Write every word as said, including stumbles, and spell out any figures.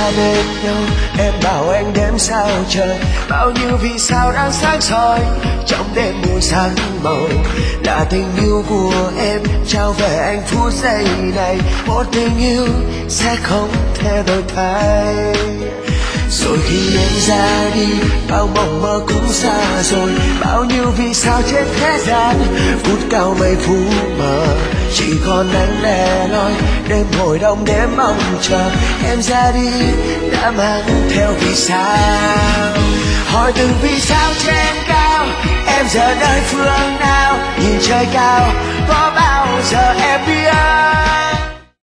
ta bên nhau. Em bảo anh đêm sao trời, bao nhiêu vì sao đang sáng soi trong đêm mù sáng màu. Là tình yêu của em trao về anh phút giây này, một tình yêu sẽ không thể đổi thay. Rồi khi em ra đi, bao mộng mơ cũng xa rồi, bao nhiêu vì sao trên thế gian phút cao mây phủ mờ. Chỉ còn anh lẻ loi đêm hồi đông đêm mong chờ. Em ra đi đã mang theo vì sao. Hỏi từng vì sao trên cao, em giờ nơi phương nào? Nhìn trời cao có bao giờ em biết